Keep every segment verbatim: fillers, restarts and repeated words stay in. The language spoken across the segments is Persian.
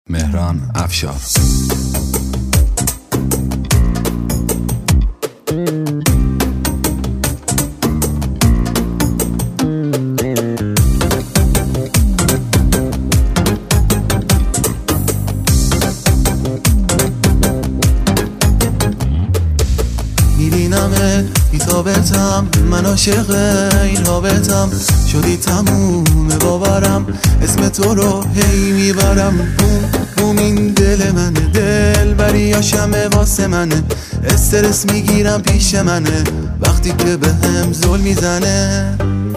مهران افشار. میبینمت بی تابتم، من عاشق این رابطم، شدی تموم باورم، اسم تو رو هی میبرم. بوم بوم این دل منه، دل بری شمه واسه منه، استرس میگیرم پیش منه وقتی که به هم زل میزنه.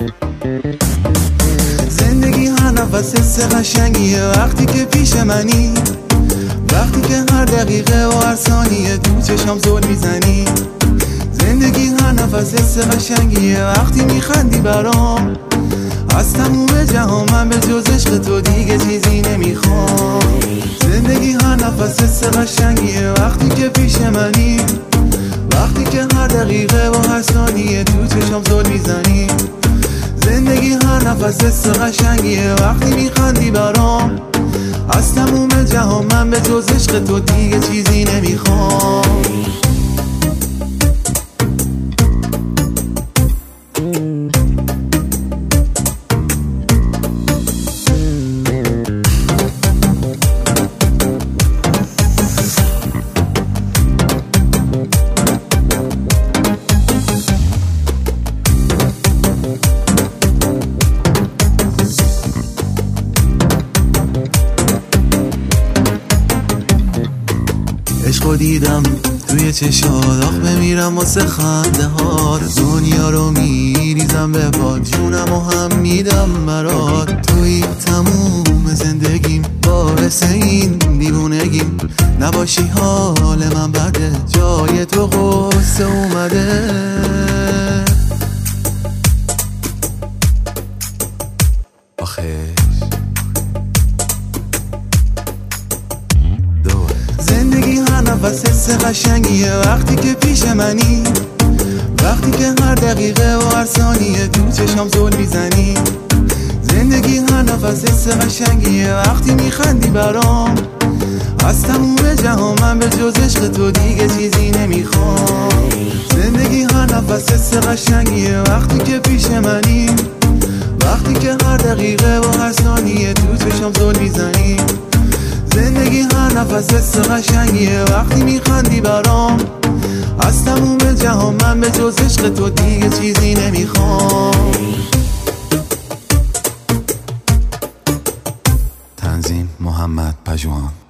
زندگی هر نفس حس قشنگیه وقتی که پیش منی، وقتی که هر دقیقه و هر ثانیه تو چشم زل میزنی. زندگی هر نفس حس قشنگیه وقتی میخندی برام، از تموم جهان من به جز عشق تو دیگه چیزی نمیخوام. زندگی هر نفس حس قشنگیه وقتی که پیش منی، وقتی که هر دقیقه و هر ثانیه تو چشم زل میزنی. زندگی هر نفس حس قشنگیه وقتی میخندی برام، از تموم جهان من به جز عشق تو دیگه چیزی نمیخوام. عشقو دیدم توی چشات، آخ بمیرم واسه خنده هات. دنیا رو میریزم به پات، جونمو هم میدم برات. توی تموم زندگیم، باعث این دیوونگیم، نباشی حال من بده، جای تو غصه اومده. آخه زندگی هر نفس حس قشنگیه وقتی که پیش منی، وقتی که هر دقیقه و هر ثانیه تو چشم زل میزنی. زندگی هر نفس حس قشنگیه وقتی میخندی برام، از تموم جهان من به جز عشق تو دیگه چیزی نمیخوام. زندگی هر نفس حس قشنگیه وقتی که پیش منی، وقتی که هر دقیقه و هر ثانیه تو چشم زل میزنی. زندگی هر نفس حس قشنگیه وقتی میخندی برام، از تموم جهان من به جز عشق تو دیگه چیزی نمیخوام. تنظیم محمد پژوهان.